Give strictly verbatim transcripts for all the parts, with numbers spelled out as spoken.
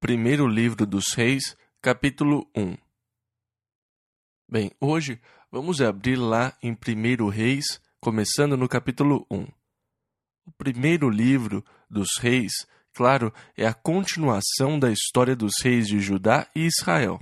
Primeiro livro dos Reis, capítulo um. Bem, hoje vamos abrir lá em Primeiro Reis, começando no capítulo um. O primeiro livro dos Reis, claro, é a continuação da história dos reis de Judá e Israel.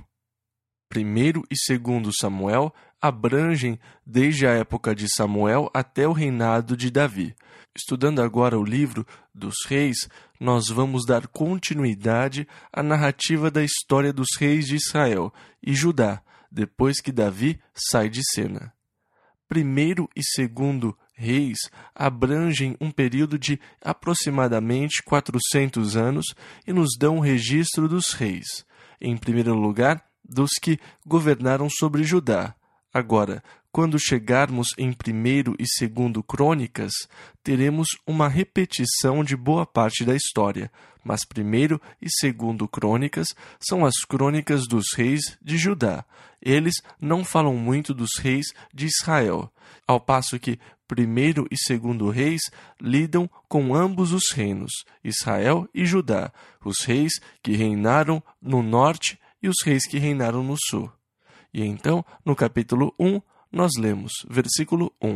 Primeiro e segundo Samuel abrangem desde a época de Samuel até o reinado de Davi. Estudando agora o livro dos reis, nós vamos dar continuidade à narrativa da história dos reis de Israel e Judá, depois que Davi sai de cena. Primeiro e segundo reis abrangem um período de aproximadamente quatrocentos anos e nos dão um registro dos reis. Em primeiro lugar, dos que governaram sobre Judá. Agora, quando chegarmos em primeiro e segundo Crônicas, teremos uma repetição de boa parte da história, mas primeiro e segundo Crônicas são as crônicas dos reis de Judá. Eles não falam muito dos reis de Israel, ao passo que primeiro e segundo reis lidam com ambos os reinos, Israel e Judá, os reis que reinaram no norte e os reis que reinaram no sul. E então, no capítulo um, nós lemos, versículo um.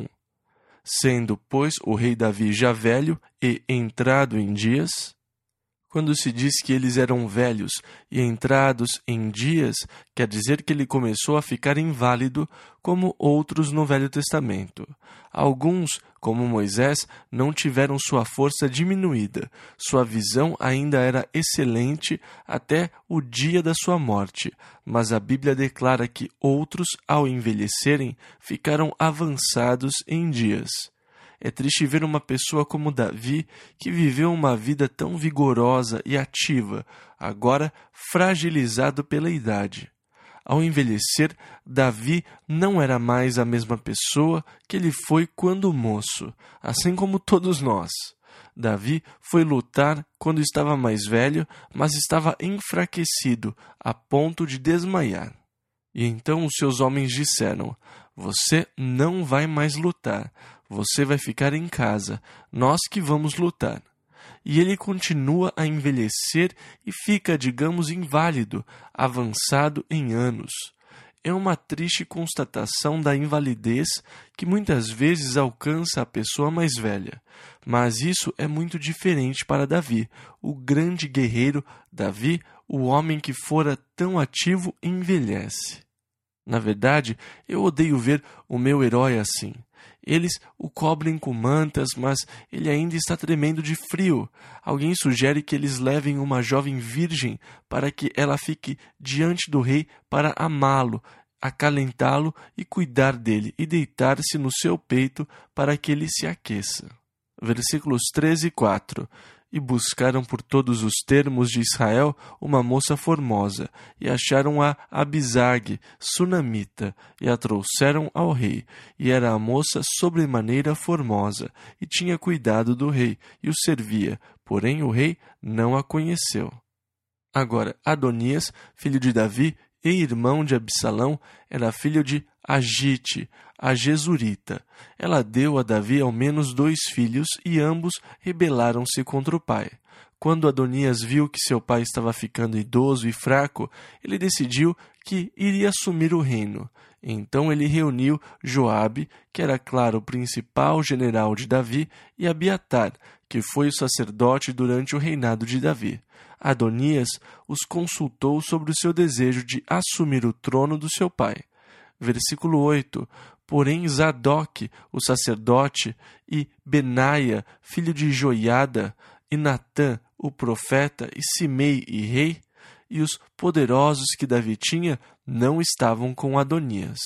Sendo, pois, o rei Davi já velho e entrado em dias... Quando se diz que eles eram velhos e entrados em dias, quer dizer que ele começou a ficar inválido, como outros no Velho Testamento. Alguns, como Moisés, não tiveram sua força diminuída. Sua visão ainda era excelente até o dia da sua morte. Mas a Bíblia declara que outros, ao envelhecerem, ficaram avançados em dias. É triste ver uma pessoa como Davi, que viveu uma vida tão vigorosa e ativa, agora fragilizado pela idade. Ao envelhecer, Davi não era mais a mesma pessoa que ele foi quando moço, assim como todos nós. Davi foi lutar quando estava mais velho, mas estava enfraquecido, a ponto de desmaiar. E então os seus homens disseram: "Você não vai mais lutar. Você vai ficar em casa, nós que vamos lutar." E ele continua a envelhecer e fica, digamos, inválido, avançado em anos. É uma triste constatação da invalidez que muitas vezes alcança a pessoa mais velha. Mas isso é muito diferente para Davi, o grande guerreiro Davi, o homem que fora tão ativo, envelhece. Na verdade, eu odeio ver o meu herói assim. Eles o cobrem com mantas, mas ele ainda está tremendo de frio. Alguém sugere que eles levem uma jovem virgem para que ela fique diante do rei para amá-lo, acalentá-lo e cuidar dele, e deitar-se no seu peito para que ele se aqueça. Versículos treze e quatro. E buscaram por todos os termos de Israel uma moça formosa, e acharam a Abisag, sunamita, e a trouxeram ao rei. E era a moça sobremaneira formosa, e tinha cuidado do rei, e o servia, porém o rei não a conheceu. Agora, Adonias, filho de Davi e irmão de Absalão, era filho de Agite, a Gesurita. Ela deu a Davi ao menos dois filhos, e ambos rebelaram-se contra o pai. Quando Adonias viu que seu pai estava ficando idoso e fraco, ele decidiu que iria assumir o reino. Então ele reuniu Joabe, que era, claro, o principal general de Davi, e Abiatar, que foi o sacerdote durante o reinado de Davi. Adonias os consultou sobre o seu desejo de assumir o trono do seu pai. Versículo oito. Porém Zadok, o sacerdote, e Benaia, filho de Joiada, e Natã, o profeta, e Simei, e rei, e os poderosos que Davi tinha, não estavam com Adonias.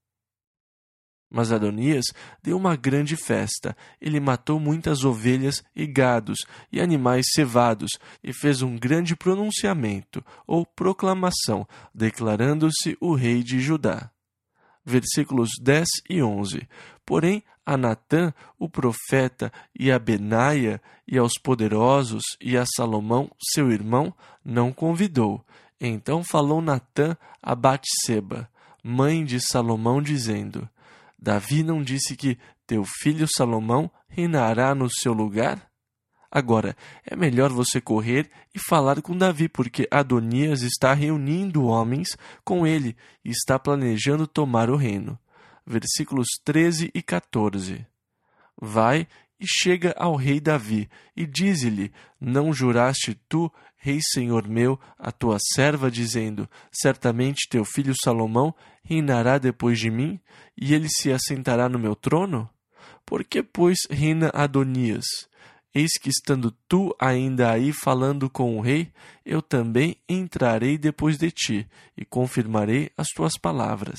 Mas Adonias deu uma grande festa. Ele matou muitas ovelhas e gados e animais cevados, e fez um grande pronunciamento, ou proclamação, declarando-se o rei de Judá. Versículos dez e onze. Porém, a Natã, o profeta, e a Benaia, e aos poderosos, e a Salomão, seu irmão, não convidou. Então falou Natã a Batseba, mãe de Salomão, dizendo: Davi não disse que teu filho Salomão reinará no seu lugar? Agora, é melhor você correr e falar com Davi, porque Adonias está reunindo homens com ele e está planejando tomar o reino. Versículos treze e quatorze. Vai e chega ao rei Davi, e dize-lhe: Não juraste tu, rei senhor meu, a tua serva, dizendo: Certamente teu filho Salomão reinará depois de mim, e ele se assentará no meu trono? Por que, pois, reina Adonias? Eis que, estando tu ainda aí falando com o rei, eu também entrarei depois de ti, e confirmarei as tuas palavras.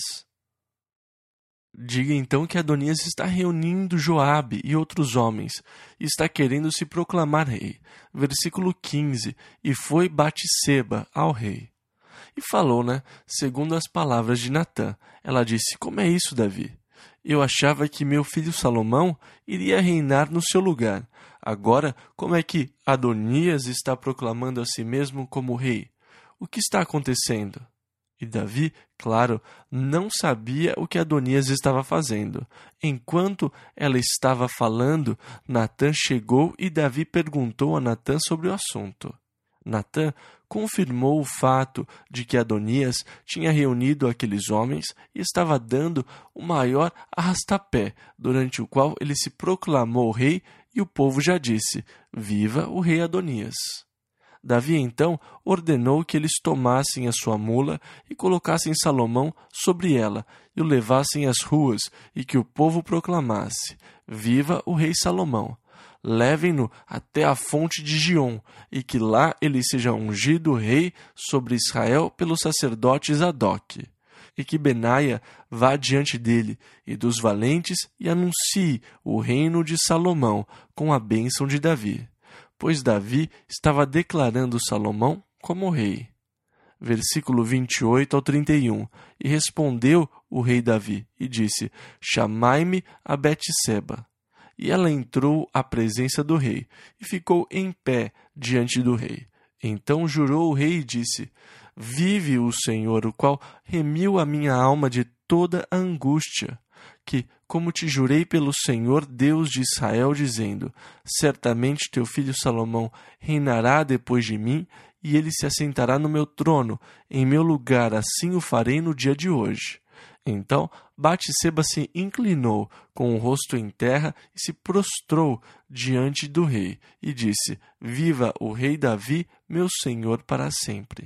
Diga então que Adonias está reunindo Joabe e outros homens, e está querendo se proclamar rei. Versículo quinze. E foi Batseba ao rei. E falou, né, segundo as palavras de Natã. Ela disse: Como é isso, Davi? Eu achava que meu filho Salomão iria reinar no seu lugar. Agora, como é que Adonias está proclamando a si mesmo como rei? O que está acontecendo? E Davi, claro, não sabia o que Adonias estava fazendo. Enquanto ela estava falando, Natã chegou e Davi perguntou a Natã sobre o assunto. Natã confirmou o fato de que Adonias tinha reunido aqueles homens e estava dando o maior arrastapé, durante o qual ele se proclamou rei, e o povo já disse: Viva o rei Adonias! Davi, então, ordenou que eles tomassem a sua mula e colocassem Salomão sobre ela e o levassem às ruas, e que o povo proclamasse: Viva o rei Salomão! Levem-no até a fonte de Giom, e que lá ele seja ungido rei sobre Israel pelo sacerdote Zadoc. E que Benaia vá diante dele e dos valentes e anuncie o reino de Salomão com a bênção de Davi, pois Davi estava declarando Salomão como rei. Versículo vinte e oito ao trinta e um. E respondeu o rei Davi e disse: Chamai-me a Batseba. E ela entrou à presença do rei e ficou em pé diante do rei. Então jurou o rei e disse: Vive o Senhor, o qual remiu a minha alma de toda a angústia, que, como te jurei pelo Senhor Deus de Israel, dizendo: Certamente teu filho Salomão reinará depois de mim, e ele se assentará no meu trono, em meu lugar, assim o farei no dia de hoje. Então Batseba se inclinou com o rosto em terra e se prostrou diante do rei, e disse: Viva o rei Davi, meu senhor, para sempre.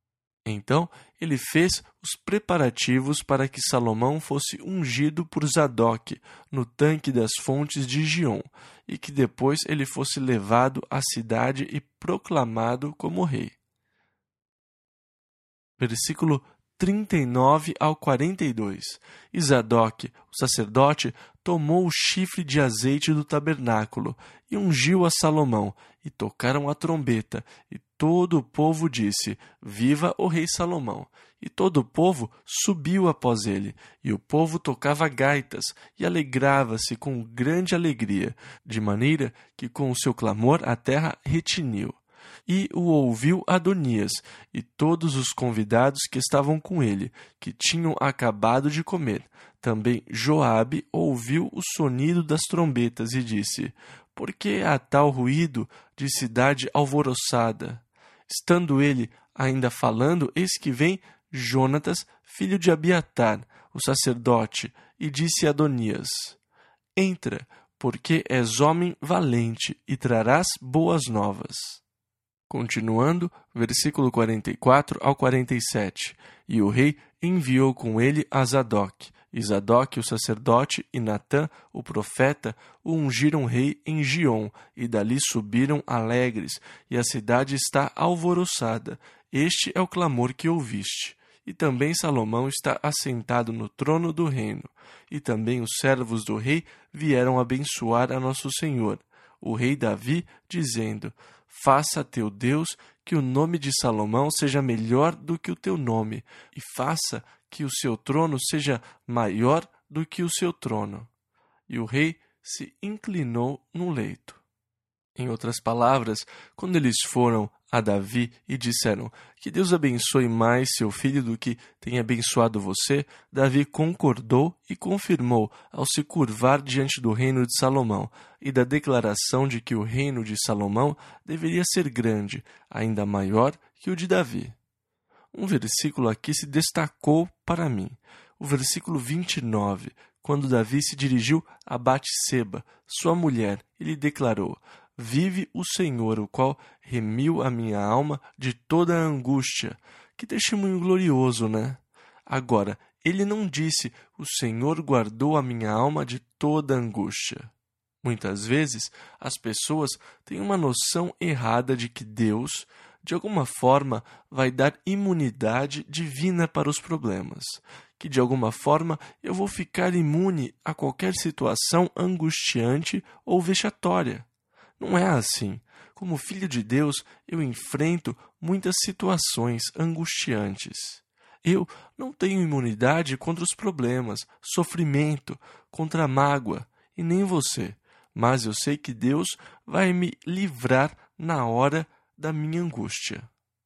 Então ele fez os preparativos para que Salomão fosse ungido por Zadoc no tanque das fontes de Giom, e que depois ele fosse levado à cidade e proclamado como rei. Versículo trinta e nove ao quarenta e dois. E Zadoc, o sacerdote, tomou o chifre de azeite do tabernáculo e ungiu a Salomão, e tocaram a trombeta, e todo o povo disse: Viva o rei Salomão! E todo o povo subiu após ele, e o povo tocava gaitas e alegrava-se com grande alegria, de maneira que com o seu clamor a terra retiniu. E o ouviu Adonias e todos os convidados que estavam com ele, que tinham acabado de comer. Também Joabe ouviu o sonido das trombetas e disse: Por que há tal ruído de cidade alvoroçada? Estando ele ainda falando, eis que vem Jonatas, filho de Abiatar, o sacerdote, e disse a Adonias: Entra, porque és homem valente, e trarás boas novas. Continuando, versículo quarenta e quatro ao quarenta e sete. E o rei enviou com ele a Zadoc. E Zadoc, o sacerdote, e Natã, o profeta, o ungiram rei em Giom, e dali subiram alegres, e a cidade está alvoroçada. Este é o clamor que ouviste. E também Salomão está assentado no trono do reino. E também os servos do rei vieram abençoar a nosso Senhor, o rei Davi, dizendo: Faça teu Deus que o nome de Salomão seja melhor do que o teu nome, e faça que o seu trono seja maior do que o seu trono. E o rei se inclinou no leito. Em outras palavras, quando eles foram a Davi e disseram: que Deus abençoe mais seu filho do que tem abençoado você, Davi concordou e confirmou ao se curvar diante do reino de Salomão e da declaração de que o reino de Salomão deveria ser grande, ainda maior que o de Davi. Um versículo aqui se destacou para mim, o versículo vinte e nove, quando Davi se dirigiu a Batseba, sua mulher, e lhe declarou: vive o Senhor, o qual remiu a minha alma de toda a angústia. Que testemunho glorioso, né? Agora, ele não disse: o Senhor guardou a minha alma de toda a angústia. Muitas vezes, as pessoas têm uma noção errada de que Deus, de alguma forma, vai dar imunidade divina para os problemas. Que, de alguma forma, eu vou ficar imune a qualquer situação angustiante ou vexatória. Não é assim. Como filho de Deus, eu enfrento muitas situações angustiantes. Eu não tenho imunidade contra os problemas, sofrimento, contra a mágoa, e nem você. Mas eu sei que Deus vai me livrar na hora da minha angústia.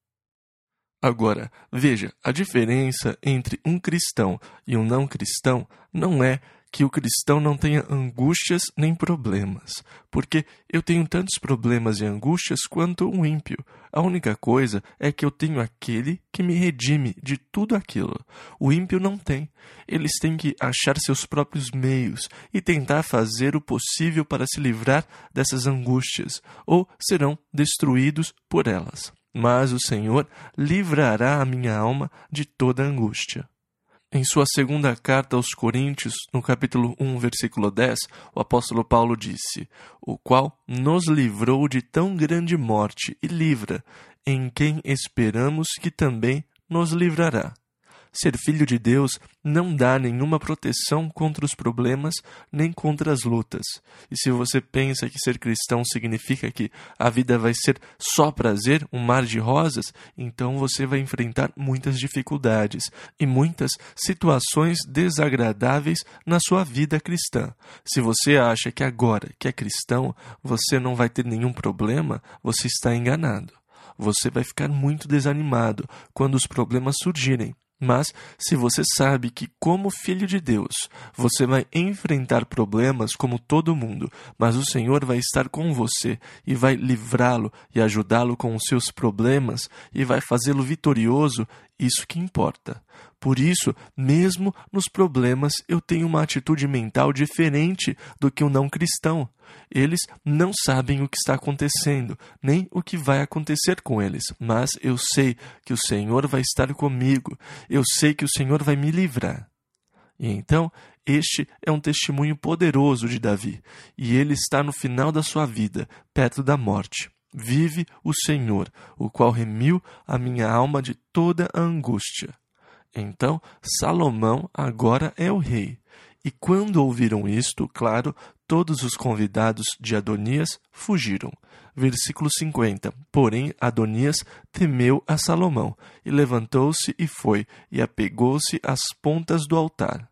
Agora, veja, a diferença entre um cristão e um não cristão não é que o cristão não tenha angústias nem problemas, porque eu tenho tantos problemas e angústias quanto um ímpio. A única coisa é que eu tenho aquele que me redime de tudo aquilo. O ímpio não tem. Eles têm que achar seus próprios meios e tentar fazer o possível para se livrar dessas angústias, ou serão destruídos por elas. Mas o Senhor livrará a minha alma de toda angústia. Em sua segunda carta aos Coríntios, no capítulo um, versículo dez, o apóstolo Paulo disse: o qual nos livrou de tão grande morte e livra, em quem esperamos que também nos livrará. Ser filho de Deus não dá nenhuma proteção contra os problemas nem contra as lutas. E se você pensa que ser cristão significa que a vida vai ser só prazer, um mar de rosas, então você vai enfrentar muitas dificuldades e muitas situações desagradáveis na sua vida cristã. Se você acha que agora que é cristão você não vai ter nenhum problema, você está enganado. Você vai ficar muito desanimado quando os problemas surgirem. Mas, se você sabe que, como filho de Deus, você vai enfrentar problemas como todo mundo, mas o Senhor vai estar com você e vai livrá-lo e ajudá-lo com os seus problemas e vai fazê-lo vitorioso, isso que importa. Por isso, mesmo nos problemas, eu tenho uma atitude mental diferente do que o não cristão. Eles não sabem o que está acontecendo, nem o que vai acontecer com eles, mas eu sei que o Senhor vai estar comigo, eu sei que o Senhor vai me livrar. E então, este é um testemunho poderoso de Davi, e ele está no final da sua vida, perto da morte. Vive o Senhor, o qual remiu a minha alma de toda a angústia. Então, Salomão agora é o rei. E quando ouviram isto, claro, todos os convidados de Adonias fugiram. Versículo cinquenta. Porém, Adonias temeu a Salomão, e levantou-se e foi, e apegou-se às pontas do altar.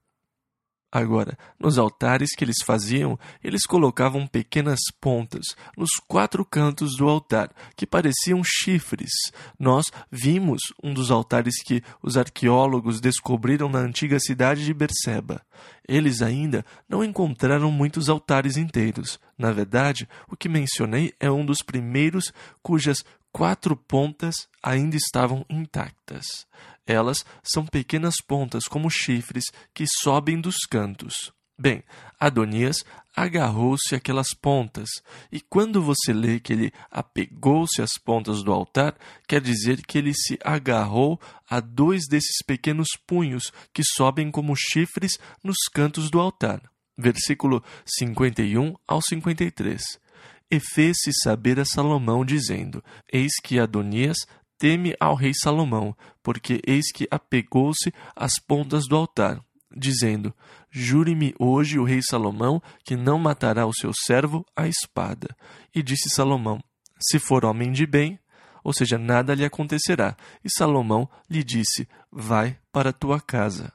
Agora, nos altares que eles faziam, eles colocavam pequenas pontas nos quatro cantos do altar, que pareciam chifres. Nós vimos um dos altares que os arqueólogos descobriram na antiga cidade de Berseba. Eles ainda não encontraram muitos altares inteiros. Na verdade, o que mencionei é um dos primeiros cujas quatro pontas ainda estavam intactas. Elas são pequenas pontas como chifres que sobem dos cantos. Bem, Adonias agarrou-se àquelas pontas, e quando você lê que ele apegou-se às pontas do altar, quer dizer que ele se agarrou a dois desses pequenos punhos que sobem como chifres nos cantos do altar. Versículo cinquenta e um ao cinquenta e três. E fez-se saber a Salomão, dizendo: Eis que Adonias teme ao rei Salomão, porque eis que apegou-se às pontas do altar, dizendo: Jure-me hoje o rei Salomão que não matará o seu servo à espada. E disse Salomão: Se for homem de bem, ou seja, nada lhe acontecerá. E Salomão lhe disse: Vai para a tua casa.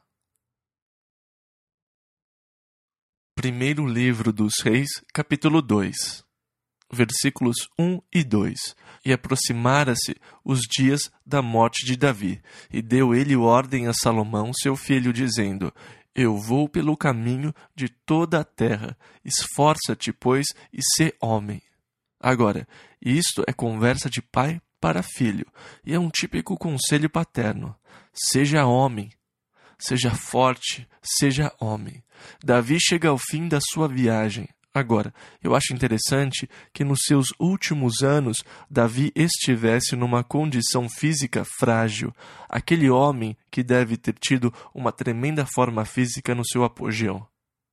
Primeiro livro dos Reis, capítulo dois. versículos um e dois. E aproximara-se os dias da morte de Davi, e deu ele ordem a Salomão, seu filho, dizendo: Eu vou pelo caminho de toda a terra, esforça-te, pois, e sê homem. Agora, isto é conversa de pai para filho, e é um típico conselho paterno. Seja homem, seja forte, seja homem. Davi chega ao fim da sua viagem. Agora, eu acho interessante que nos seus últimos anos, Davi estivesse numa condição física frágil. Aquele homem que deve ter tido uma tremenda forma física no seu apogeu.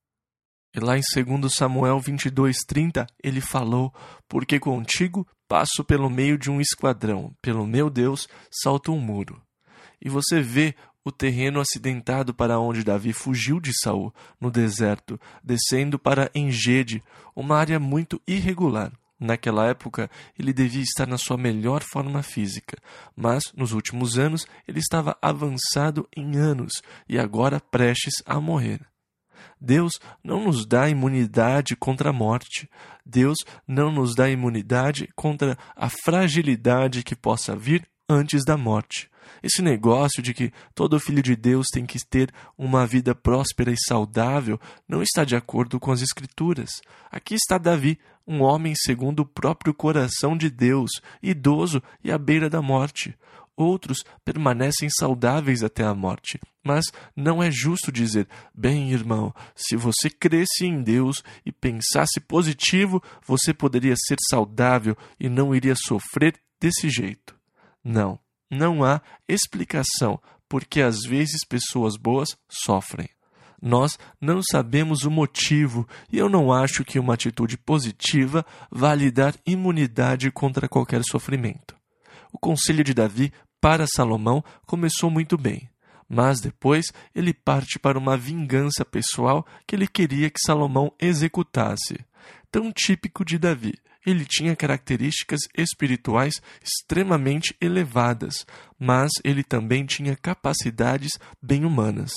E lá em dois Samuel vinte e dois, trinta, ele falou: Porque contigo passo pelo meio de um esquadrão, pelo meu Deus salto um muro. E você vê o terreno acidentado para onde Davi fugiu de Saul, no deserto, descendo para Engede, uma área muito irregular. Naquela época, ele devia estar na sua melhor forma física, mas, nos últimos anos, ele estava avançado em anos e agora prestes a morrer. Deus não nos dá imunidade contra a morte. Deus não nos dá imunidade contra a fragilidade que possa vir antes da morte. Esse negócio de que todo filho de Deus tem que ter uma vida próspera e saudável não está de acordo com as Escrituras. Aqui está Davi, um homem segundo o próprio coração de Deus, idoso e à beira da morte. Outros permanecem saudáveis até a morte. Mas não é justo dizer: bem, irmão, se você cresce em Deus e pensasse positivo, você poderia ser saudável e não iria sofrer desse jeito. Não. Não há explicação porque às vezes pessoas boas sofrem. Nós não sabemos o motivo e eu não acho que uma atitude positiva vá lhe dar imunidade contra qualquer sofrimento. O conselho de Davi para Salomão começou muito bem, mas depois ele parte para uma vingança pessoal que ele queria que Salomão executasse. Tão típico de Davi. Ele tinha características espirituais extremamente elevadas, mas ele também tinha capacidades bem humanas.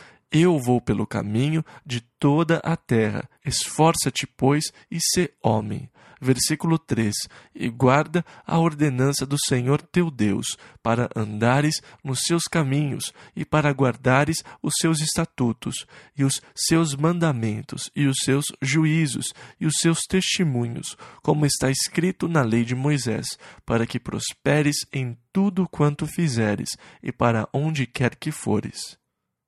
Eu vou pelo caminho de toda a terra. Esforça-te, pois, e sê homem. Versículo três. E guarda a ordenança do Senhor teu Deus, para andares nos seus caminhos, e para guardares os seus estatutos, e os seus mandamentos, e os seus juízos, e os seus testemunhos, como está escrito na lei de Moisés, para que prosperes em tudo quanto fizeres, e para onde quer que fores.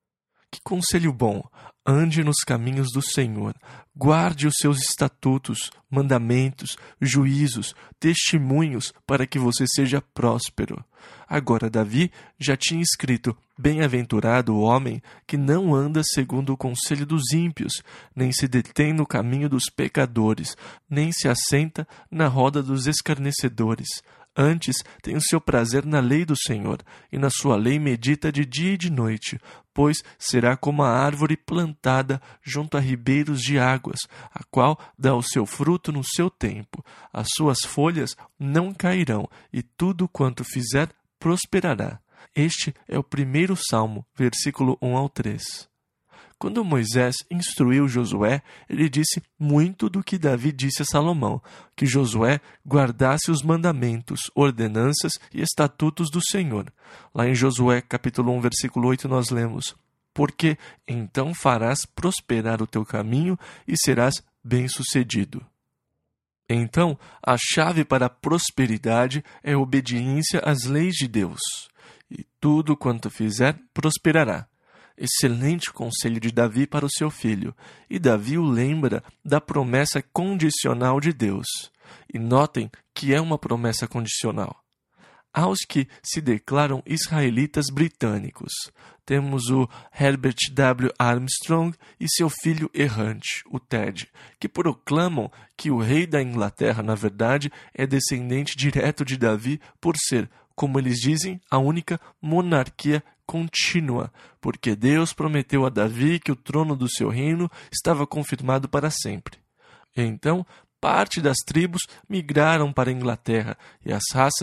Que conselho bom! Ande nos caminhos do Senhor, guarde os seus estatutos, mandamentos, juízos, testemunhos, para que você seja próspero. Agora Davi já tinha escrito: Bem-aventurado o homem que não anda segundo o conselho dos ímpios, nem se detém no caminho dos pecadores, nem se assenta na roda dos escarnecedores. Antes tem o seu prazer na lei do Senhor, e na sua lei medita de dia e de noite, pois será como a árvore plantada junto a ribeiros de águas, a qual dá o seu fruto no seu tempo. As suas folhas não cairão, e tudo quanto fizer prosperará. Este é o primeiro Salmo, versículo um ao três. Quando Moisés instruiu Josué, ele disse muito do que Davi disse a Salomão, que Josué guardasse os mandamentos, ordenanças e estatutos do Senhor. Lá em Josué, capítulo um, versículo oito, nós lemos: Porque então farás prosperar o teu caminho e serás bem-sucedido. Então, a chave para a prosperidade é a obediência às leis de Deus. E tudo quanto fizer, prosperará. Excelente conselho de Davi para o seu filho. E Davi o lembra da promessa condicional de Deus. E notem que é uma promessa condicional. Aos que se declaram israelitas britânicos, temos o Herbert W. Armstrong e seu filho errante, o Ted, que proclamam que o rei da Inglaterra, na verdade, é descendente direto de Davi por ser, como eles dizem, a única monarquia contínua, porque Deus prometeu a Davi que o trono do seu reino estava confirmado para sempre. Então, parte das tribos migraram para a Inglaterra e as raças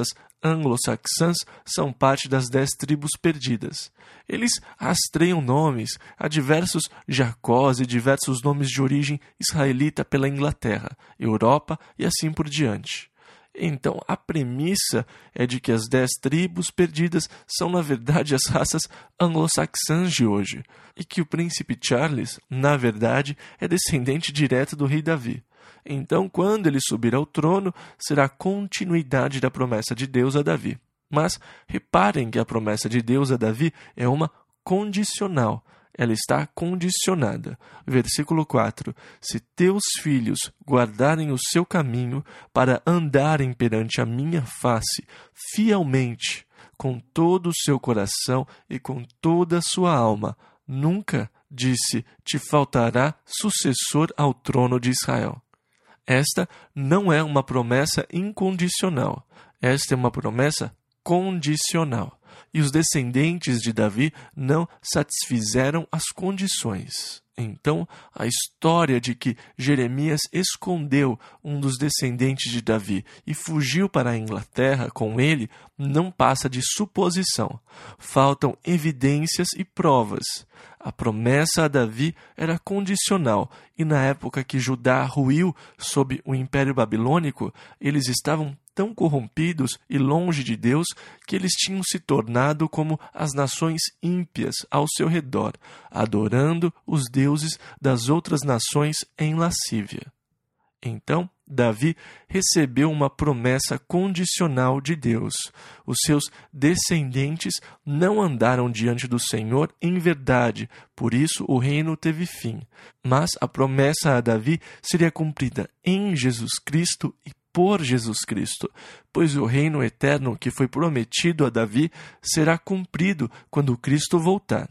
anglo-saxãs são parte das dez tribos perdidas. Eles rastreiam nomes a diversos Jacós e diversos nomes de origem israelita pela Inglaterra, Europa e assim por diante. Então, a premissa é de que as dez tribos perdidas são, na verdade, as raças anglo-saxãs de hoje, e que o príncipe Charles, na verdade, é descendente direto do rei Davi. Então, quando ele subir ao trono, será a continuidade da promessa de Deus a Davi. Mas reparem que a promessa de Deus a Davi é uma condicional. Ela está condicionada. Versículo quatro. Se teus filhos guardarem o seu caminho para andarem perante a minha face fielmente, com todo o seu coração e com toda a sua alma, nunca, disse, te faltará sucessor ao trono de Israel. Esta não é uma promessa incondicional. Esta é uma promessa condicional. E os descendentes de Davi não satisfizeram as condições. Então, a história de que Jeremias escondeu um dos descendentes de Davi e fugiu para a Inglaterra com ele não passa de suposição. Faltam evidências e provas. A promessa a Davi era condicional, e na época que Judá ruiu sob o Império Babilônico, eles estavam tão corrompidos e longe de Deus que eles tinham se tornado como as nações ímpias ao seu redor, adorando os deuses das outras nações em lascívia. Então, Davi recebeu uma promessa condicional de Deus. Os seus descendentes não andaram diante do Senhor em verdade, por isso o reino teve fim. Mas a promessa a Davi seria cumprida em Jesus Cristo e por Jesus Cristo, pois o reino eterno que foi prometido a Davi será cumprido quando Cristo voltar.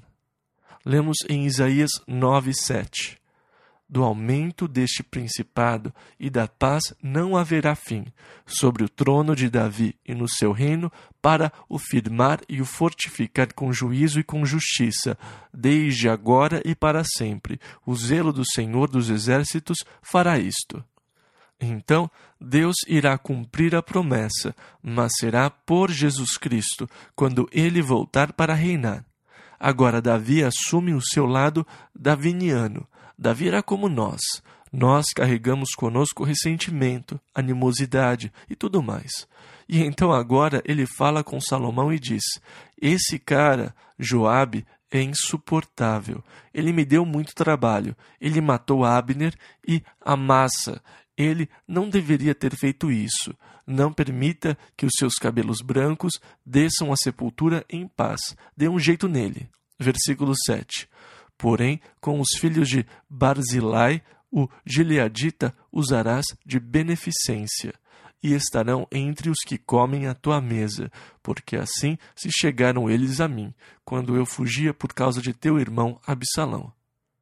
Lemos em Isaías nove, sete. Do aumento deste principado e da paz não haverá fim, sobre o trono de Davi e no seu reino, para o firmar e o fortificar com juízo e com justiça, desde agora e para sempre. O zelo do Senhor dos Exércitos fará isto. Então, Deus irá cumprir a promessa, mas será por Jesus Cristo, quando ele voltar para reinar. Agora Davi assume o seu lado daviniano. Davi era como nós. Nós carregamos conosco ressentimento, animosidade e tudo mais. E então agora ele fala com Salomão e diz: esse cara, Joabe, é insuportável. Ele me deu muito trabalho. Ele matou Abner e Amassa. Ele não deveria ter feito isso. Não permita que os seus cabelos brancos desçam à sepultura em paz. Dê um jeito nele. Versículo sete. Porém, com os filhos de Barzilai, o gileadita, usarás de beneficência, e estarão entre os que comem à tua mesa, porque assim se chegaram eles a mim, quando eu fugia por causa de teu irmão Absalão.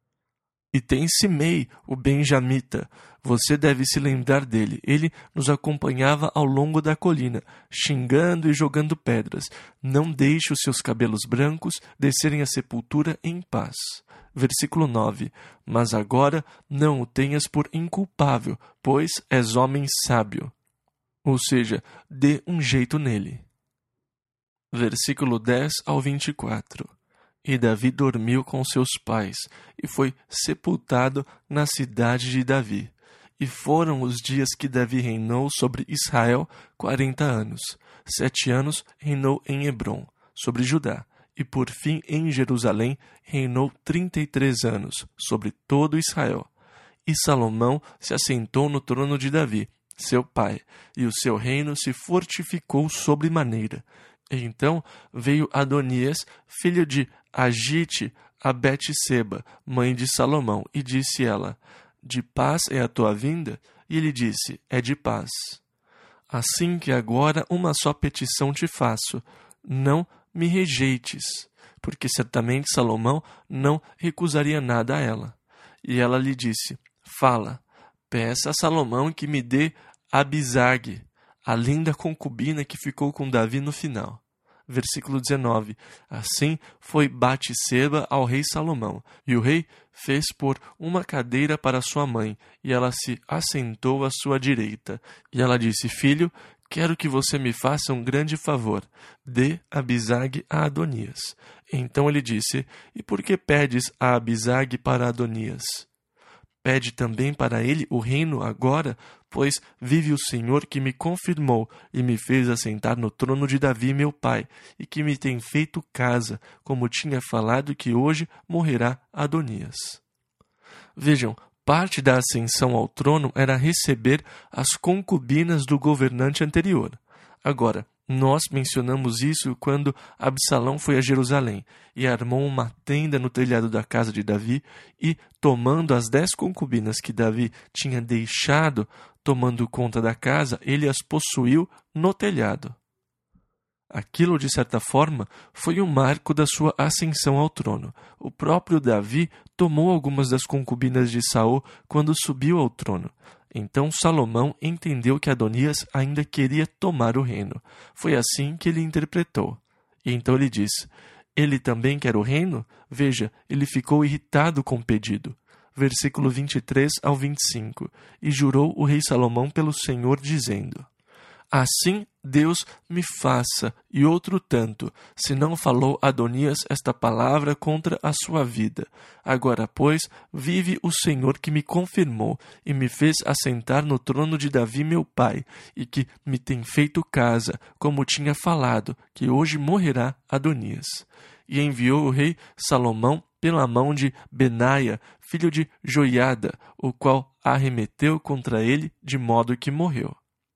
E tem Simei, o benjamita. Você deve se lembrar dele. Ele nos acompanhava ao longo da colina, xingando e jogando pedras. Não deixe os seus cabelos brancos descerem à sepultura em paz. Versículo nove. Mas agora não o tenhas por inculpável, pois és homem sábio. Ou seja, dê um jeito nele. Versículo dez ao vinte e quatro. E Davi dormiu com seus pais, e foi sepultado na cidade de Davi. E foram os dias que Davi reinou sobre Israel quarenta anos. Sete anos reinou em Hebrom, sobre Judá. E por fim em Jerusalém reinou trinta e três anos, sobre todo Israel. E Salomão se assentou no trono de Davi, seu pai, e o seu reino se fortificou sobremaneira. Então veio Adonias, filho de Agite, a Betseba, mãe de Salomão, e disse ela: de paz é a tua vinda? E ele disse: é de paz. Assim que agora uma só petição te faço, não me rejeites, porque certamente Salomão não recusaria nada a ela. E ela lhe disse: fala, peça a Salomão que me dê Abisag, a linda concubina que ficou com Davi no final. Versículo dezenove. Assim foi Batseba ao rei Salomão, e o rei fez pôr uma cadeira para sua mãe, e ela se assentou à sua direita. E ela disse: filho, quero que você me faça um grande favor. Dê Abisag a Adonias. Então ele disse, e por que pedes a Abisag para Adonias? Pede também para ele o reino agora, pois vive o Senhor que me confirmou e me fez assentar no trono de Davi meu pai, e que me tem feito casa, como tinha falado que hoje morrerá Adonias. Vejam, parte da ascensão ao trono era receber as concubinas do governante anterior. Agora, nós mencionamos isso quando Absalão foi a Jerusalém e armou uma tenda no telhado da casa de Davi e, tomando as dez concubinas que Davi tinha deixado, tomando conta da casa, ele as possuiu no telhado. Aquilo, de certa forma, foi um marco da sua ascensão ao trono. O próprio Davi tomou algumas das concubinas de Saul quando subiu ao trono. Então Salomão entendeu que Adonias ainda queria tomar o reino. Foi assim que ele interpretou. E então ele disse, ele também quer o reino? Veja, ele ficou irritado com o pedido. Versículo vinte e três ao vinte e cinco. E jurou o rei Salomão pelo Senhor, dizendo, assim Deus me faça, e outro tanto, se não falou Adonias esta palavra contra a sua vida. Agora, pois, vive o Senhor que me confirmou, e me fez assentar no trono de Davi meu pai, e que me tem feito casa, como tinha falado, que hoje morrerá Adonias. E enviou o rei Salomão pela mão de Benaia, filho de Joiada, o qual arremeteu contra ele, de modo que morreu.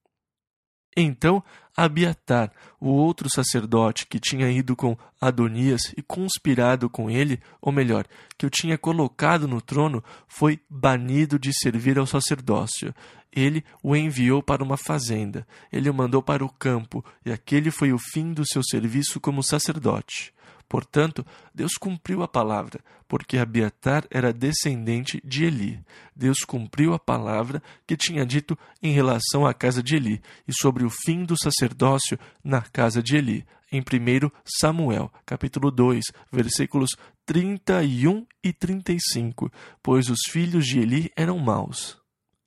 Então Abiatar, o outro sacerdote que tinha ido com Adonias e conspirado com ele, ou melhor, que o tinha colocado no trono, foi banido de servir ao sacerdócio. Ele o enviou para uma fazenda, ele o mandou para o campo, e aquele foi o fim do seu serviço como sacerdote. Portanto, Deus cumpriu a palavra, porque Abiatar era descendente de Eli. Deus cumpriu a palavra que tinha dito em relação à casa de Eli e sobre o fim do sacerdócio na casa de Eli, em primeiro Samuel, capítulo dois, versículos trinta e um e trinta e cinco, pois os filhos de Eli eram maus.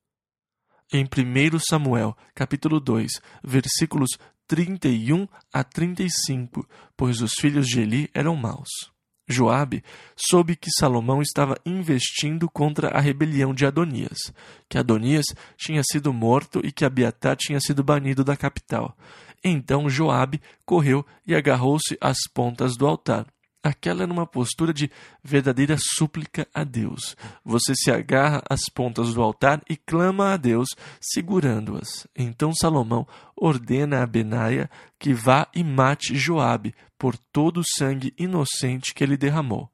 Em primeiro Samuel, capítulo dois, versículos trinta e um a trinta e cinco, pois os filhos de Eli eram maus. Joabe soube que Salomão estava investindo contra a rebelião de Adonias, que Adonias tinha sido morto e que Abiatar tinha sido banido da capital. Então Joabe correu e agarrou-se às pontas do altar. Aquela era uma postura de verdadeira súplica a Deus. Você se agarra às pontas do altar e clama a Deus, segurando-as. Então Salomão ordena a Benaia que vá e mate Joabe por todo o sangue inocente que ele derramou.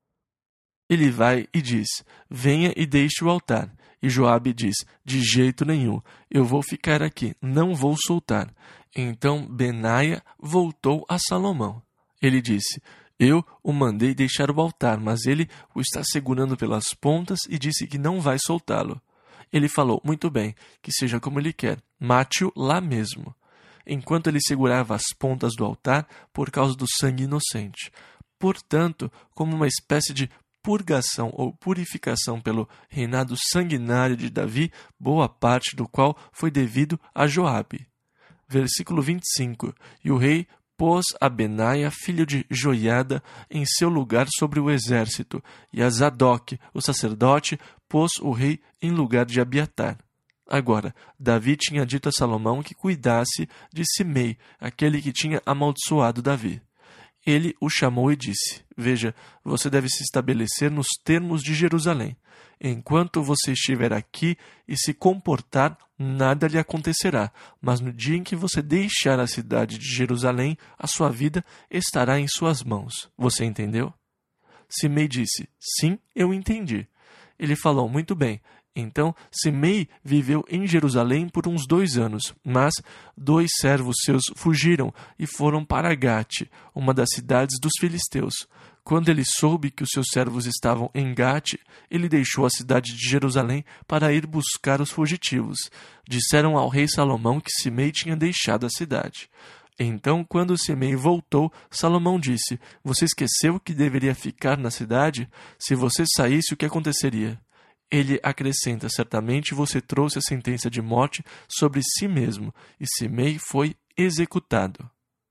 Ele vai e diz, venha e deixe o altar. E Joabe diz, de jeito nenhum, eu vou ficar aqui, não vou soltar. Então Benaia voltou a Salomão. Ele disse, eu o mandei deixar o altar, mas ele o está segurando pelas pontas e disse que não vai soltá-lo. Ele falou, muito bem, que seja como ele quer, mate-o lá mesmo. Enquanto ele segurava as pontas do altar por causa do sangue inocente. Portanto, como uma espécie de purgação ou purificação pelo reinado sanguinário de Davi, boa parte do qual foi devido a Joabe. Versículo vinte e cinco. E o rei pôs a Benaia, filho de Joiada, em seu lugar sobre o exército, e a Zadok, o sacerdote, pôs o rei em lugar de Abiatar. Agora, Davi tinha dito a Salomão que cuidasse de Simei, aquele que tinha amaldiçoado Davi. Ele o chamou e disse, veja, você deve se estabelecer nos termos de Jerusalém. Enquanto você estiver aqui e se comportar, nada lhe acontecerá, mas no dia em que você deixar a cidade de Jerusalém, a sua vida estará em suas mãos. Você entendeu? Simei disse, sim, eu entendi. Ele falou, muito bem. Então Simei viveu em Jerusalém por uns dois anos, mas dois servos seus fugiram e foram para Gate, uma das cidades dos filisteus. Quando ele soube que os seus servos estavam em Gate, ele deixou a cidade de Jerusalém para ir buscar os fugitivos. Disseram ao rei Salomão que Simei tinha deixado a cidade. Então, quando Simei voltou, Salomão disse, você esqueceu que deveria ficar na cidade? Se você saísse, o que aconteceria? ele acrescenta: certamente você trouxe a sentença de morte sobre si mesmo, e Simei foi executado.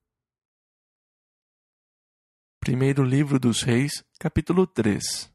Primeiro livro dos Reis, capítulo três.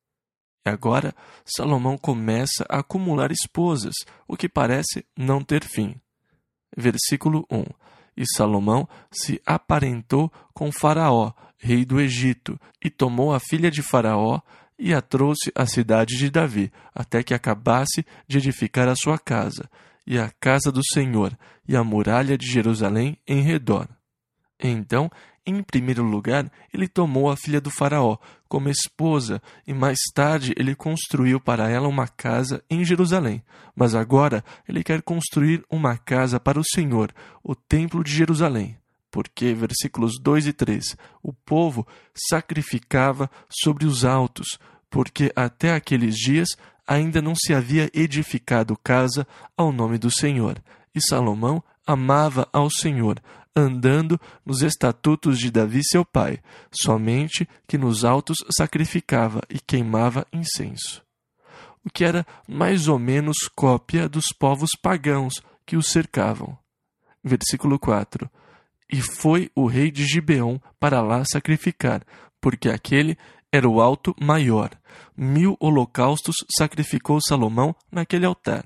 E agora, Salomão começa a acumular esposas, o que parece não ter fim. Versículo um. E Salomão se aparentou com Faraó, rei do Egito, e tomou a filha de Faraó e a trouxe à cidade de Davi, até que acabasse de edificar a sua casa, e a casa do Senhor, e a muralha de Jerusalém em redor. Então, em primeiro lugar, ele tomou a filha do Faraó como esposa, e mais tarde ele construiu para ela uma casa em Jerusalém. Mas agora ele quer construir uma casa para o Senhor, o templo de Jerusalém. Porque, versículos dois e três, o povo sacrificava sobre os altos, porque até aqueles dias ainda não se havia edificado casa ao nome do Senhor. E Salomão amava ao Senhor, andando nos estatutos de Davi seu pai, somente que nos altos sacrificava e queimava incenso. O que era mais ou menos cópia dos povos pagãos que os cercavam. Versículo quatro. E foi o rei de Gibeon para lá sacrificar, porque aquele era o alto maior. Mil holocaustos sacrificou Salomão naquele altar.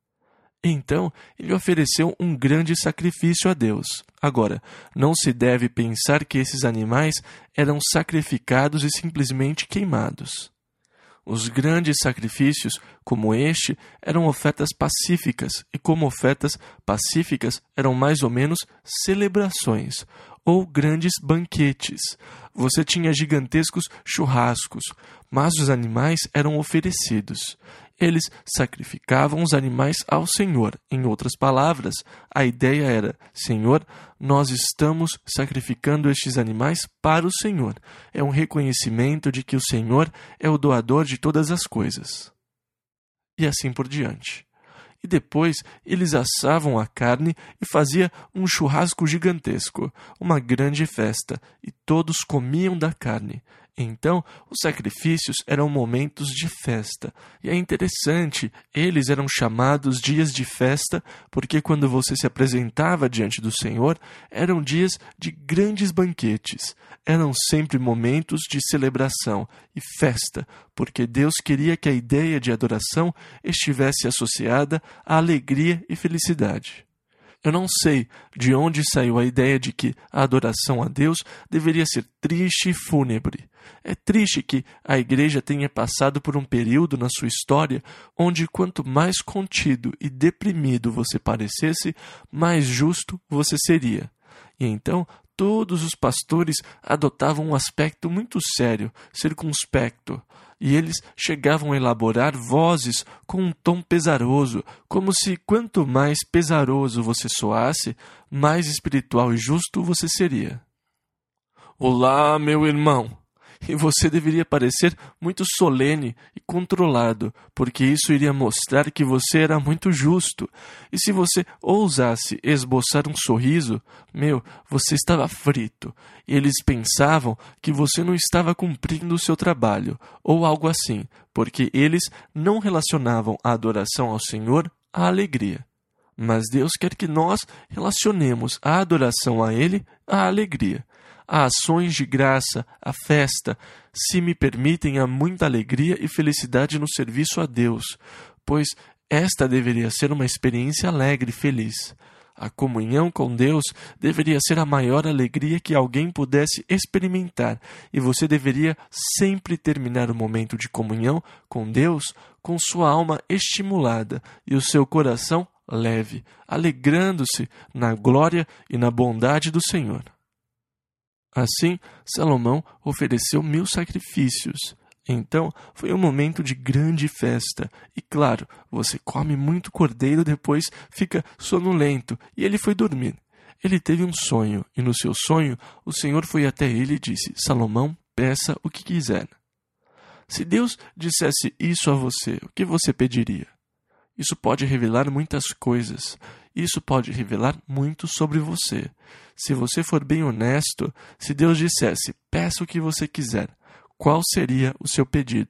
Então, ele ofereceu um grande sacrifício a Deus. Agora, não se deve pensar que esses animais eram sacrificados e simplesmente queimados. Os grandes sacrifícios, como este, eram ofertas pacíficas, e como ofertas pacíficas eram mais ou menos celebrações, ou grandes banquetes. Você tinha gigantescos churrascos, mas os animais eram oferecidos. Eles sacrificavam os animais ao Senhor. Em outras palavras, a ideia era: Senhor, nós estamos sacrificando estes animais para o Senhor. É um reconhecimento de que o Senhor é o doador de todas as coisas. E assim por diante. E depois eles assavam a carne e fazia um churrasco gigantesco, uma grande festa, e todos comiam da carne. Então, os sacrifícios eram momentos de festa. E é interessante, eles eram chamados dias de festa, porque quando você se apresentava diante do Senhor, eram dias de grandes banquetes. Eram sempre momentos de celebração e festa, porque Deus queria que a ideia de adoração estivesse associada à alegria e felicidade. Eu não sei de onde saiu a ideia de que a adoração a Deus deveria ser triste e fúnebre. É triste que a igreja tenha passado por um período na sua história onde quanto mais contido e deprimido você parecesse, mais justo você seria. E então todos os pastores adotavam um aspecto muito sério, circunspecto, e eles chegavam a elaborar vozes com um tom pesaroso, como se quanto mais pesaroso você soasse, mais espiritual e justo você seria. Olá, meu irmão! E você deveria parecer muito solene e controlado, porque isso iria mostrar que você era muito justo. E se você ousasse esboçar um sorriso, meu, você estava frito. E eles pensavam que você não estava cumprindo o seu trabalho, ou algo assim, porque eles não relacionavam a adoração ao Senhor à alegria. Mas Deus quer que nós relacionemos a adoração a Ele à alegria. A ações de graça, a festa, se me permitem, há muita alegria e felicidade no serviço a Deus, pois esta deveria ser uma experiência alegre e feliz. A comunhão com Deus deveria ser a maior alegria que alguém pudesse experimentar, e você deveria sempre terminar o momento de comunhão com Deus com sua alma estimulada e o seu coração leve, alegrando-se na glória e na bondade do Senhor. Assim, Salomão ofereceu mil sacrifícios. Então, foi um momento de grande festa. E claro, você come muito cordeiro, depois fica sonolento, e ele foi dormir. Ele teve um sonho, e no seu sonho, o Senhor foi até ele e disse: Salomão, peça o que quiser. Se Deus dissesse isso a você, o que você pediria? Isso pode revelar muitas coisas. Isso pode revelar muito sobre você. Se você for bem honesto, se Deus dissesse, peça o que você quiser, qual seria o seu pedido?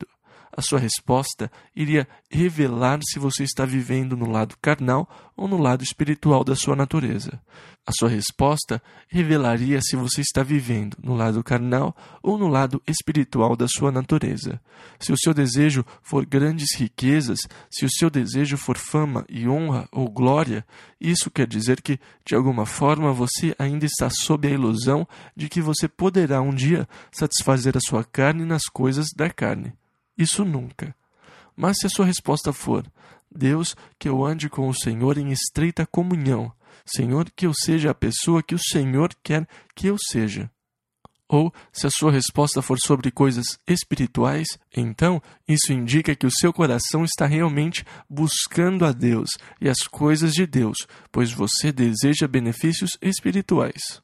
a sua resposta iria revelar se você está vivendo no lado carnal ou no lado espiritual da sua natureza. A sua resposta revelaria se você está vivendo no lado carnal ou no lado espiritual da sua natureza. Se o seu desejo for grandes riquezas, se o seu desejo for fama e honra ou glória, isso quer dizer que, de alguma forma, você ainda está sob a ilusão de que você poderá um dia satisfazer a sua carne nas coisas da carne. Isso nunca. Mas se a sua resposta for: Deus, que eu ande com o Senhor em estreita comunhão, Senhor, que eu seja a pessoa que o Senhor quer que eu seja. Ou, se a sua resposta for sobre coisas espirituais, então isso indica que o seu coração está realmente buscando a Deus e as coisas de Deus, pois você deseja benefícios espirituais.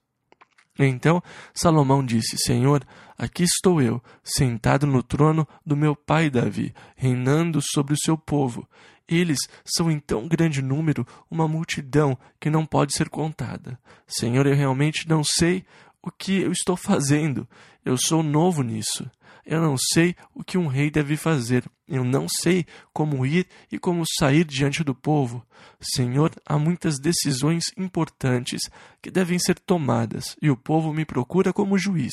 Então Salomão disse: Senhor, aqui estou eu, sentado no trono do meu pai Davi, reinando sobre o seu povo. Eles são em tão grande número, uma multidão que não pode ser contada. Senhor, eu realmente não sei o que eu estou fazendo. Eu sou novo nisso. Eu não sei o que um rei deve fazer. Eu não sei como ir e como sair diante do povo. Senhor, há muitas decisões importantes que devem ser tomadas, e o povo me procura como juiz.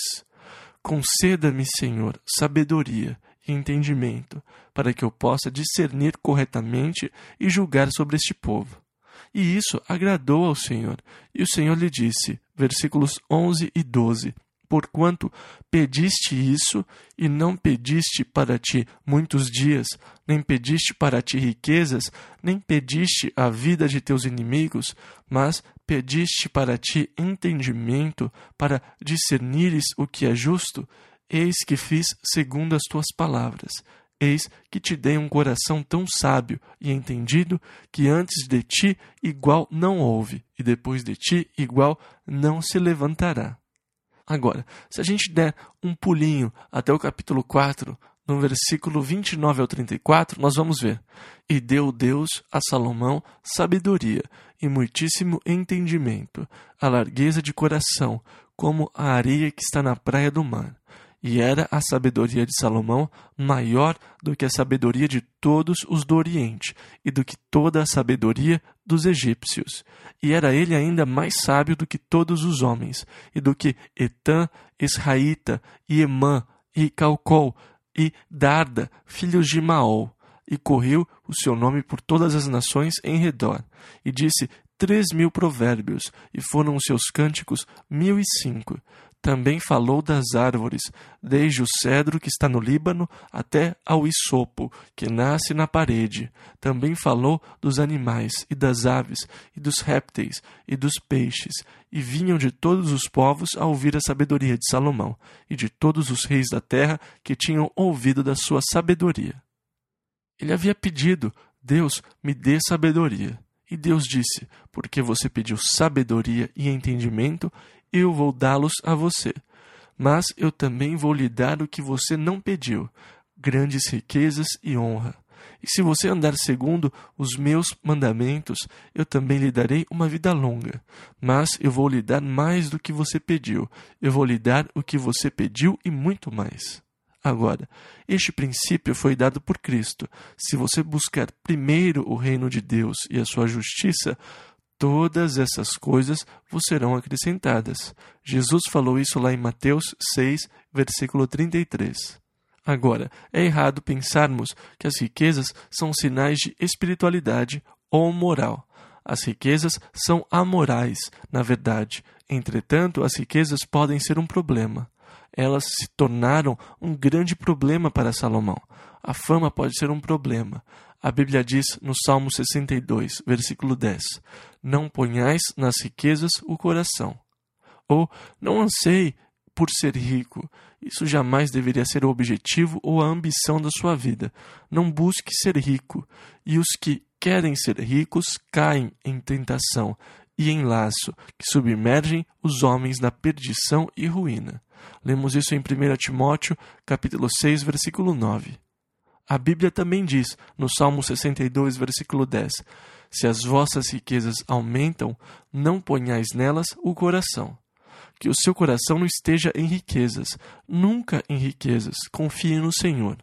Conceda-me, Senhor, sabedoria e entendimento, para que eu possa discernir corretamente e julgar sobre este povo. E isso agradou ao Senhor. E o Senhor lhe disse, versículos onze e doze, porquanto pediste isso, e não pediste para ti muitos dias, nem pediste para ti riquezas, nem pediste a vida de teus inimigos, mas pediste para ti entendimento, para discernires o que é justo, eis que fiz segundo as tuas palavras. Eis que te dei um coração tão sábio e entendido, que antes de ti igual não houve, e depois de ti igual não se levantará. Agora, se a gente der um pulinho até o capítulo quatro, no versículo vinte e nove ao trinta e quatro, nós vamos ver: E deu Deus a Salomão sabedoria e muitíssimo entendimento, a largueza de coração, como a areia que está na praia do mar. E era a sabedoria de Salomão maior do que a sabedoria de todos os do Oriente, e do que toda a sabedoria dos egípcios. E era ele ainda mais sábio do que todos os homens, e do que Etã, Esraíta, e Emã, e Calcol, e Darda, filhos de Maol. E correu o seu nome por todas as nações em redor. E disse três mil provérbios, e foram os seus cânticos mil e cinco. Também falou das árvores, desde o cedro que está no Líbano até ao isopo, que nasce na parede. Também falou dos animais, e das aves, e dos répteis, e dos peixes. E vinham de todos os povos a ouvir a sabedoria de Salomão, e de todos os reis da terra que tinham ouvido da sua sabedoria. Ele havia pedido: Deus, me dê sabedoria. E Deus disse: porque você pediu sabedoria e entendimento, eu vou dá-los a você. Mas eu também vou lhe dar o que você não pediu, grandes riquezas e honra. E se você andar segundo os meus mandamentos, eu também lhe darei uma vida longa. Mas eu vou lhe dar mais do que você pediu. Eu vou lhe dar o que você pediu e muito mais. Agora, este princípio foi dado por Cristo. Se você buscar primeiro o reino de Deus e a sua justiça, todas essas coisas vos serão acrescentadas. Jesus falou isso lá em Mateus seis, versículo trinta e três. Agora, é errado pensarmos que as riquezas são sinais de espiritualidade ou moral. As riquezas são amorais, na verdade. Entretanto, as riquezas podem ser um problema. Elas se tornaram um grande problema para Salomão. A fama pode ser um problema. A Bíblia diz no Salmo sessenta e dois, versículo dez, não ponhais nas riquezas o coração. Ou, não anseie por ser rico. Isso jamais deveria ser o objetivo ou a ambição da sua vida. Não busque ser rico. E os que querem ser ricos caem em tentação e em laço, que submergem os homens na perdição e ruína. Lemos isso em primeira Timóteo, capítulo seis, versículo nove. A Bíblia também diz, no Salmo sessenta e dois, versículo dez, se as vossas riquezas aumentam, não ponhais nelas o coração. Que o seu coração não esteja em riquezas, nunca em riquezas, confie no Senhor.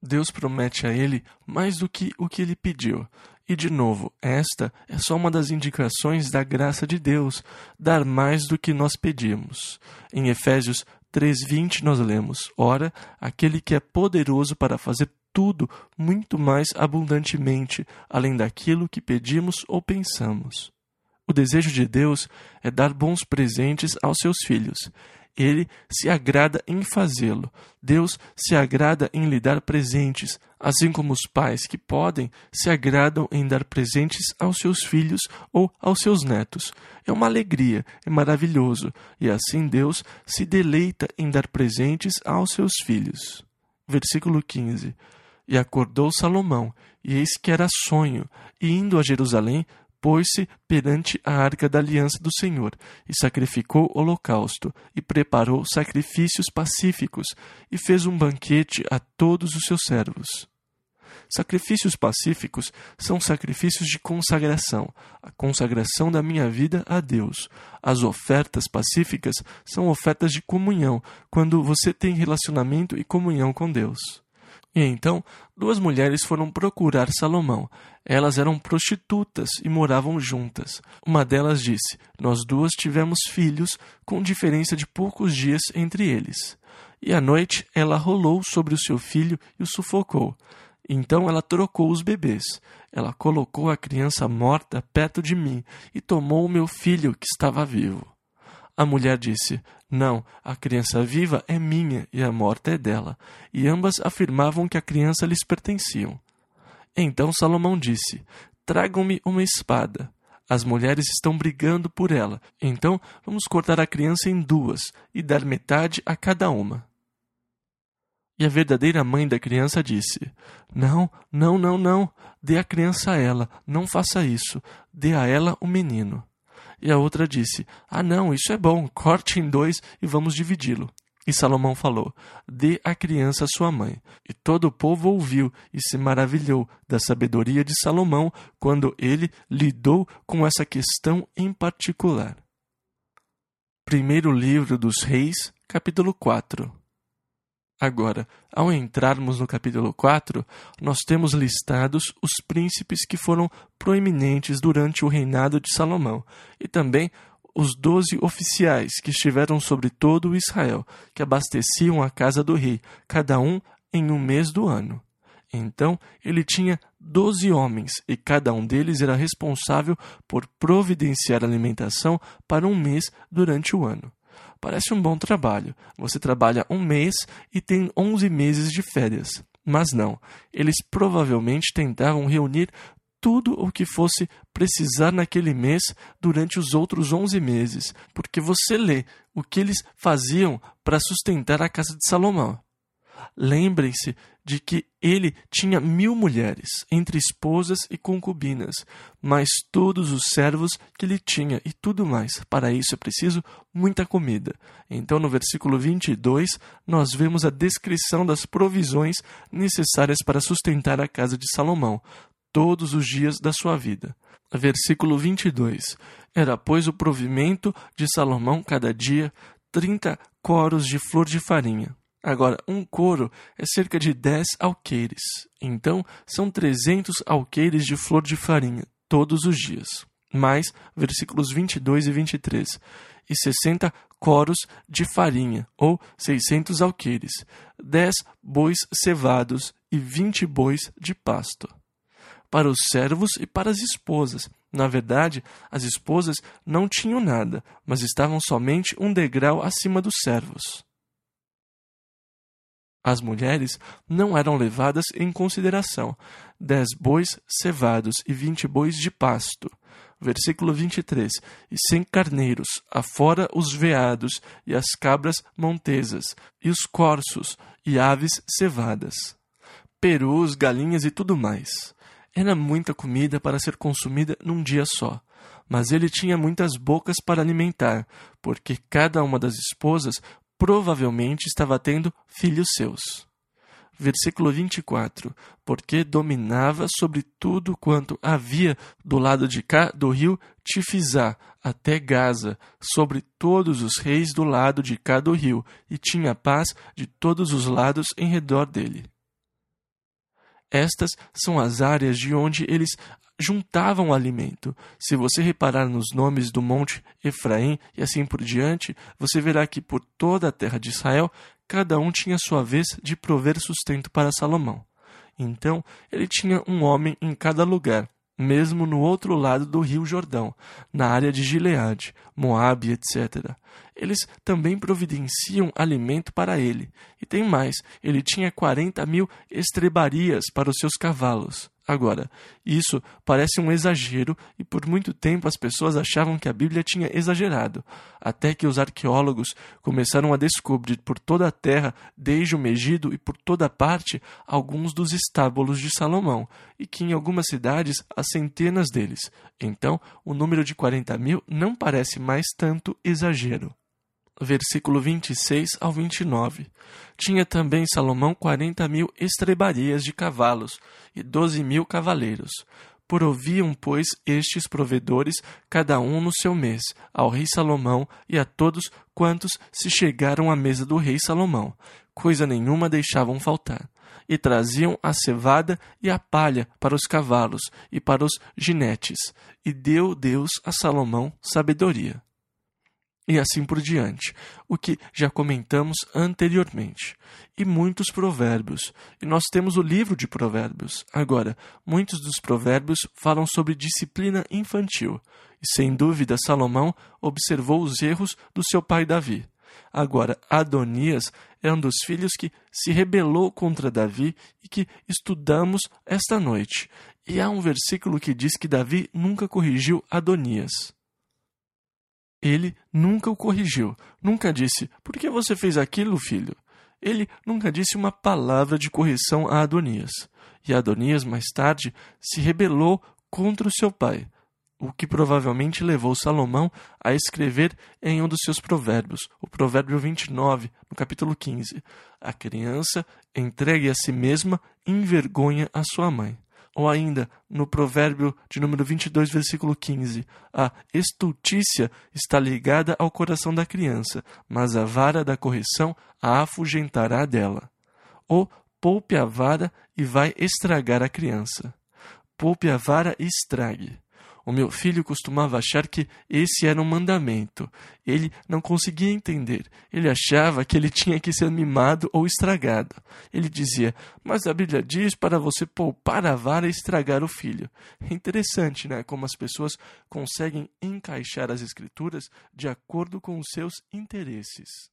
Deus promete a ele mais do que o que ele pediu. E, de novo, esta é só uma das indicações da graça de Deus, dar mais do que nós pedimos. Em Efésios três, vinte, nós lemos: Ora, aquele que é poderoso para fazer tudo muito mais abundantemente, além daquilo que pedimos ou pensamos. O desejo de Deus é dar bons presentes aos seus filhos. Ele se agrada em fazê-lo. Deus se agrada em lhe dar presentes, assim como os pais que podem se agradam em dar presentes aos seus filhos ou aos seus netos. É uma alegria, é maravilhoso, e assim Deus se deleita em dar presentes aos seus filhos. Versículo quinze. E acordou Salomão, e eis que era sonho, e indo a Jerusalém, pôs-se perante a arca da aliança do Senhor, e sacrificou holocausto, e preparou sacrifícios pacíficos, e fez um banquete a todos os seus servos. Sacrifícios pacíficos são sacrifícios de consagração, a consagração da minha vida a Deus. As ofertas pacíficas são ofertas de comunhão, quando você tem relacionamento e comunhão com Deus. E então, duas mulheres foram procurar Salomão. Elas eram prostitutas e moravam juntas. Uma delas disse: Nós duas tivemos filhos, com diferença de poucos dias entre eles. E à noite ela rolou sobre o seu filho e o sufocou. Então ela trocou os bebês. Ela colocou a criança morta perto de mim e tomou o meu filho que estava vivo. A mulher disse: Não, a criança viva é minha e a morta é dela. E ambas afirmavam que a criança lhes pertenciam. Então Salomão disse: Tragam-me uma espada. As mulheres estão brigando por ela. Então vamos cortar a criança em duas e dar metade a cada uma. E a verdadeira mãe da criança disse: Não, não, não, não. Dê a criança a ela. Não faça isso. Dê a ela o menino. E a outra disse: Ah, não, isso é bom, corte em dois e vamos dividi-lo. E Salomão falou: Dê a criança a sua mãe. E todo o povo ouviu e se maravilhou da sabedoria de Salomão quando ele lidou com essa questão em particular. Primeiro livro dos Reis, capítulo quatro. Agora, ao entrarmos no capítulo quatro, nós temos listados os príncipes que foram proeminentes durante o reinado de Salomão, e também os doze oficiais que estiveram sobre todo o Israel, que abasteciam a casa do rei, cada um em um mês do ano. Então, ele tinha doze homens, e cada um deles era responsável por providenciar alimentação para um mês durante o ano. Parece um bom trabalho. Você trabalha um mês e tem onze meses de férias. Mas não, eles provavelmente tentavam reunir tudo o que fosse precisar naquele mês durante os outros onze meses, porque você lê o que eles faziam para sustentar a casa de Salomão. Lembrem-se de que ele tinha mil mulheres, entre esposas e concubinas, mais todos os servos que ele tinha e tudo mais. Para isso é preciso muita comida. Então, no versículo vinte e dois, nós vemos a descrição das provisões necessárias para sustentar a casa de Salomão, todos os dias da sua vida. Versículo vinte e dois. Era, pois, o provimento de Salomão cada dia trinta coros de flor de farinha. Agora, um coro é cerca de dez alqueires. Então, são trezentos alqueires de flor de farinha, todos os dias. Mais, versículos vinte e dois e vinte e três. E sessenta coros de farinha, ou seiscentos alqueires. dez bois cevados e vinte bois de pasto. Para os servos e para as esposas. Na verdade, as esposas não tinham nada, mas estavam somente um degrau acima dos servos. As mulheres não eram levadas em consideração. Dez bois cevados e vinte bois de pasto. Versículo vinte e três. E cem carneiros, afora os veados e as cabras montesas, e os corços e aves cevadas. Perus, galinhas e tudo mais. Era muita comida para ser consumida num dia só. Mas ele tinha muitas bocas para alimentar, porque cada uma das esposas provavelmente estava tendo filhos seus. Versículo vinte e quatro. Porque dominava sobre tudo quanto havia do lado de cá do rio Tifizá até Gaza, sobre todos os reis do lado de cá do rio, e tinha paz de todos os lados em redor dele. Estas são as áreas de onde eles juntavam o alimento. Se você reparar nos nomes do monte Efraim e assim por diante, você verá que por toda a terra de Israel, cada um tinha sua vez de prover sustento para Salomão. Então, ele tinha um homem em cada lugar, mesmo no outro lado do rio Jordão, na área de Gileade, Moabe, etcétera. Eles também providenciam alimento para ele. E tem mais, ele tinha quarenta mil estrebarias para os seus cavalos. Agora, isso parece um exagero e por muito tempo as pessoas achavam que a Bíblia tinha exagerado, até que os arqueólogos começaram a descobrir por toda a terra, desde o Megido e por toda parte, alguns dos estábulos de Salomão, e que em algumas cidades há centenas deles. Então, o número de quarenta mil não parece mais tanto exagero. Versículo vinte e seis ao vinte e nove. Tinha também Salomão quarenta mil estrebarias de cavalos e doze mil cavaleiros. Proviam, pois, estes provedores, cada um no seu mês, ao rei Salomão e a todos quantos se chegaram à mesa do rei Salomão. Coisa nenhuma deixavam faltar. E traziam a cevada e a palha para os cavalos e para os ginetes. E deu Deus a Salomão sabedoria. E assim por diante, o que já comentamos anteriormente. E muitos provérbios. E nós temos o livro de provérbios. Agora, muitos dos provérbios falam sobre disciplina infantil. E sem dúvida, Salomão observou os erros do seu pai Davi. Agora, Adonias é um dos filhos que se rebelou contra Davi e que estudamos esta noite. E há um versículo que diz que Davi nunca corrigiu Adonias. Ele nunca o corrigiu, nunca disse, por que você fez aquilo, filho? Ele nunca disse uma palavra de correção a Adonias. E Adonias, mais tarde, se rebelou contra o seu pai, o que provavelmente levou Salomão a escrever em um dos seus provérbios, o provérbio vinte e nove, no capítulo quinze. A criança, entregue a si mesma, envergonha a sua mãe. Ou ainda, no provérbio de número vinte e dois, versículo quinze, a estultícia está ligada ao coração da criança, mas a vara da correção a afugentará dela. Ou poupe a vara e vai estragar a criança. Poupe a vara e estrague. O meu filho costumava achar que esse era um mandamento. Ele não conseguia entender. Ele achava que ele tinha que ser mimado ou estragado. Ele dizia, mas a Bíblia diz para você poupar a vara e estragar o filho. É interessante, né? Como as pessoas conseguem encaixar as escrituras de acordo com os seus interesses.